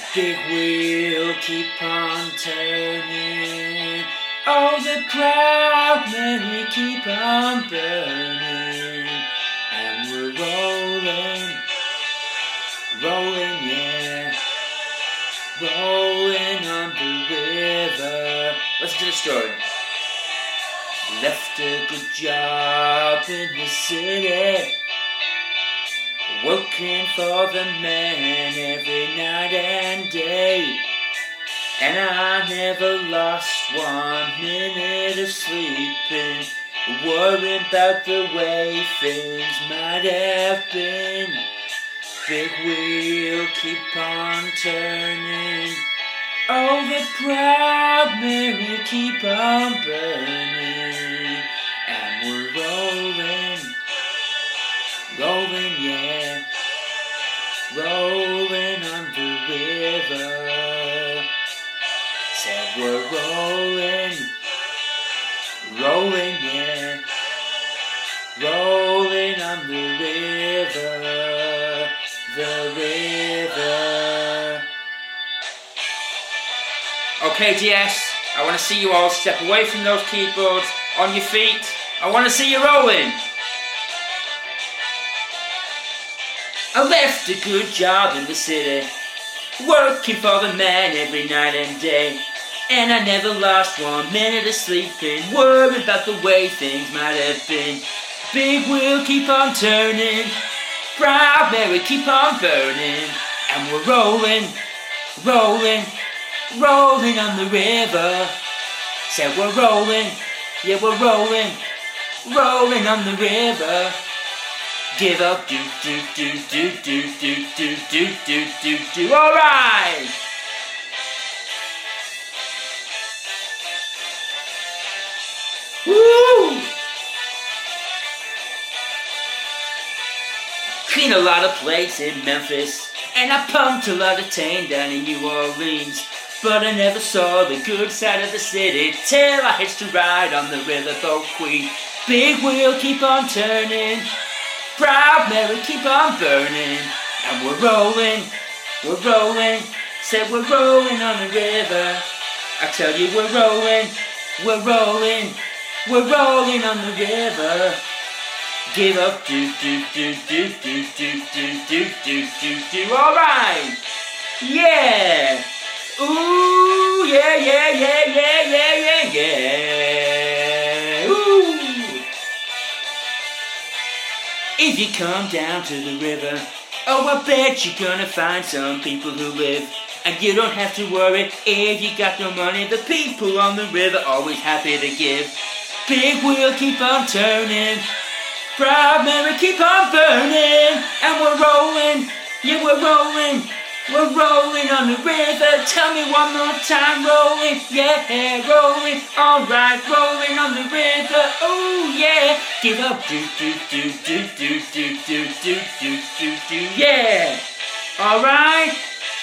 big wheel keep on turning. Oh, the proud Mary keep on burning. And we're rolling, rolling, yeah, rolling on the river. Listen to the story. Left a good job in the city, working for the man every night and day. And I never lost 1 minute of sleeping, worrying about the way things might have been. Big wheel keep on turning. Oh, the proud Mary keep on burning. And we're rolling, rolling, yeah, rolling on the river. Said we're rolling, rolling, yeah, rolling on the river, the river. Okay, DS, I want to see you all step away from those keyboards, on your feet. I want to see you rolling. I left a good job in the city, working for the man every night and day. And I never lost 1 minute of sleeping, worried about the way things might have been. Big wheel keep on turning, proud Mary keep on burning. And we're rolling, rolling, rolling on the river. Said we're rolling, yeah we're rolling, rolling on the river. Give up, do, do, do, do, do, do, do, do, do, do, do. All right. Woo! Clean a lot of plates in Memphis, and I pumped a lot of tang down in New Orleans. But I never saw the good side of the city till I hitched a ride on the riverboat Queen. Big wheel keep on turning, proud Mary keep on burning. And we're rolling, said we're rolling on the river. I tell you we're rolling, we're rolling on the river. Give up, do, do, do, do, do, do, do, do, do, do, do. All right, yeah. Ooh, yeah, yeah, yeah, yeah, yeah, yeah, yeah. Ooh. If you come down to the river, oh, I bet you're gonna find some people who live. And you don't have to worry if you got no money. The people on the river always happy to give. Big wheel keep on turning, proud Mary keep on burning. And we're rolling, yeah we're rolling on the river. Tell me one more time, rolling, yeah, rolling. Alright, rolling on the river, oh yeah. Give up, do, do, do, do, do, do, do, do, do, do, do, yeah. Alright,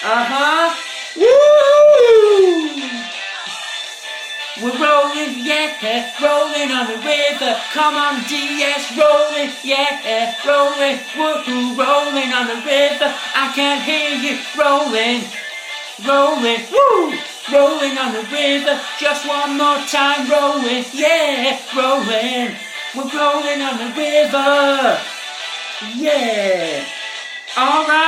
woo! We're rolling, yeah, rolling on the river. Come on, DS, rolling, yeah, rolling, woohoo, rolling on the river. I can't hear you, rolling, woo, rolling on the river. Just one more time, rolling, yeah, rolling. We're rolling on the river, yeah. All right.